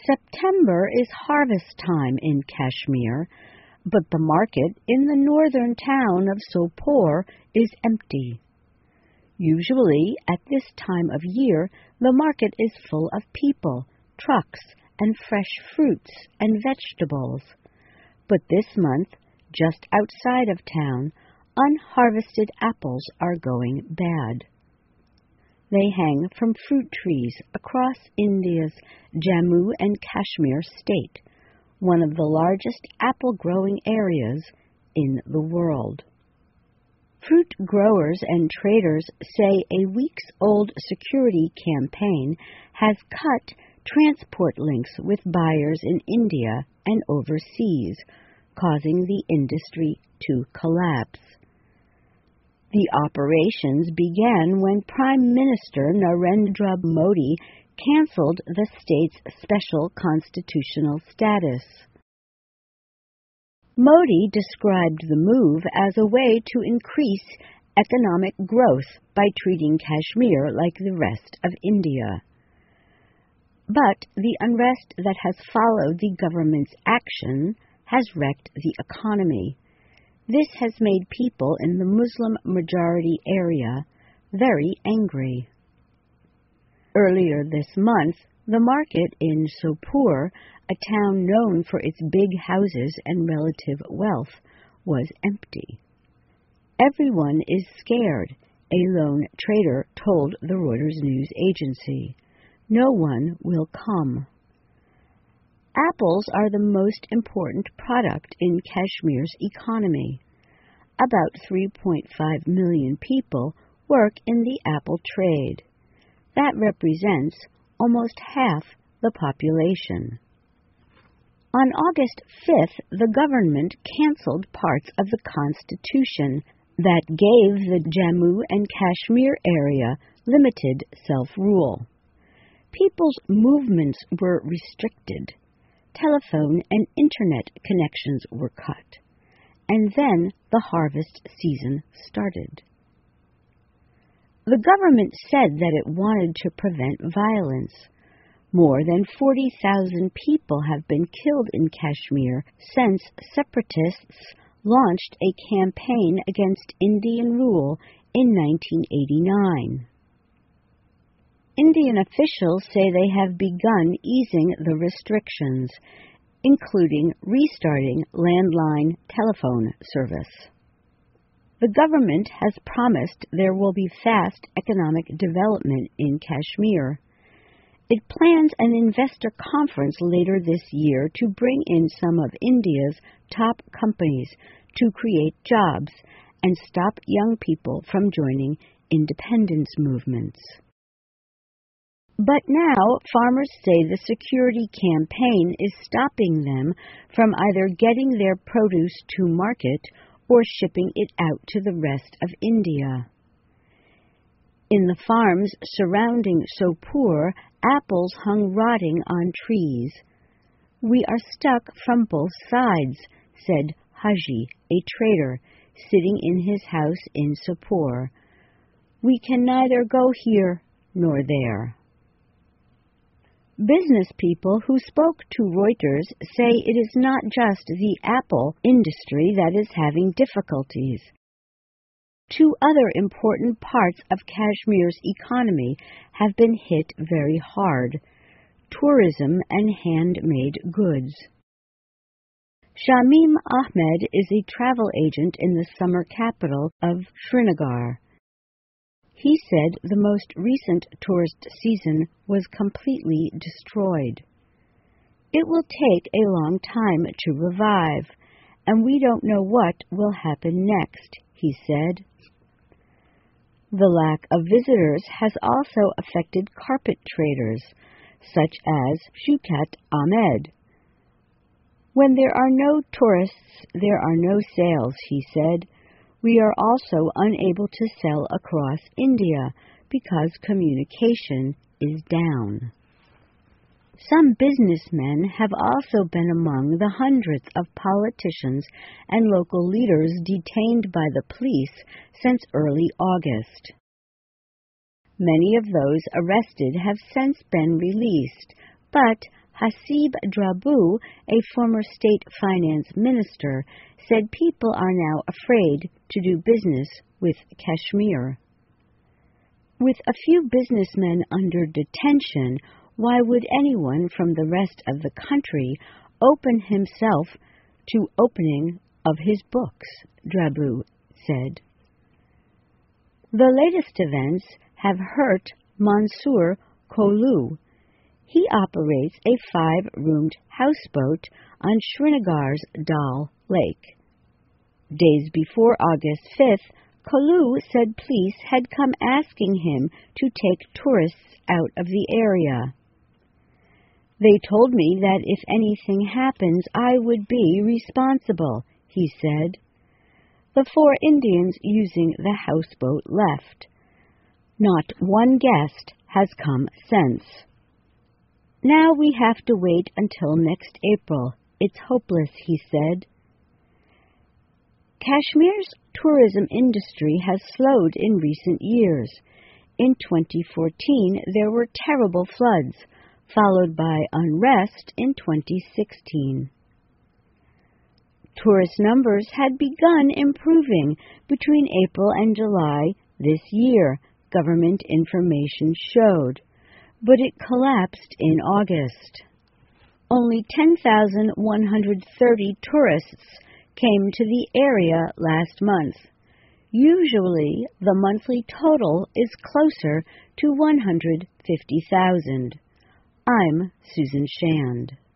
September is harvest time in Kashmir, but the market in the northern town of Sopore is empty. Usually, at this time of year, the market is full of people, trucks, and fresh fruits and vegetables. But this month, just outside of town, unharvested apples are going bad. They hang from fruit trees across India's Jammu and Kashmir state, one of the largest apple-growing areas in the world. Fruit growers and traders say a weeks-old security campaign has cut transport links with buyers in India and overseas, causing the industry to collapse. The operations began when Prime Minister Narendra Modi canceled the state's special constitutional status. Modi described the move as a way to increase economic growth by treating Kashmir like the rest of India. But the unrest that has followed the government's action has wrecked the economy. This has made people in the Muslim-majority area very angry. Earlier this month, the market in Sopore, a town known for its big houses and relative wealth, was empty. Everyone is scared, a lone trader told the Reuters news agency. No one will come. Apples are the most important product in Kashmir's economy. About 3.5 million people work in the apple trade. That represents almost half the population. On August 5th, the government canceled parts of the Constitution that gave the Jammu and Kashmir area limited self-rule. People's movements were restricted. Telephone and internet connections were cut. And then the harvest season started. The government said that it wanted to prevent violence. More than 40,000 people have been killed in Kashmir since separatists launched a campaign against Indian rule in 1989. Indian officials say they have begun easing the restrictions, including restarting landline telephone service. The government has promised there will be fast economic development in Kashmir. It plans an investor conference later this year to bring in some of India's top companies to create jobs and stop young people from joining independence movements. But now, farmers say the security campaign is stopping them from either getting their produce to market or shipping it out to the rest of India. In the farms surrounding Sopore, apples hung rotting on trees. "We are stuck from both sides," said Haji, a trader, sitting in his house in Sopore. "We can neither go here nor there." Business people who spoke to Reuters say it is not just the apple industry that is having difficulties. Two other important parts of Kashmir's economy have been hit very hard: tourism and handmade goods. Shamim Ahmed is a travel agent in the summer capital of Srinagar. He said the most recent tourist season was completely destroyed. "It will take a long time to revive, and we don't know what will happen next," he said. The lack of visitors has also affected carpet traders, such as Shukat Ahmed. "When there are no tourists, there are no sales," he said. "We are also unable to sell across India because communication is down." Some businessmen have also been among the hundreds of politicians and local leaders detained by the police since early August. Many of those arrested have since been released, but Hasib Drabu, a former state finance minister, said people are now afraid to do business with Kashmir. With a few businessmen under detention, why would anyone from the rest of the country open himself to opening of his books, Drabu said. The latest events have hurt Mansoor Kolu. He operates a 5-roomed houseboat on Srinagar's Dal Lake. Days before August 5th, Kolu said police had come asking him to take tourists out of the area. They told me that if anything happens, I would be responsible, he said. The 4 Indians using the houseboat left. Not one guest has come since. Now we have to wait until next April. It's hopeless, he said. Kashmir's tourism industry has slowed in recent years. In 2014, there were terrible floods, followed by unrest in 2016. Tourist numbers had begun improving between April and July this year, government information showed, but it collapsed in August. Only 10,130 tourists came to the area last month. Usually, the monthly total is closer to 150,000. I'm Susan Shand.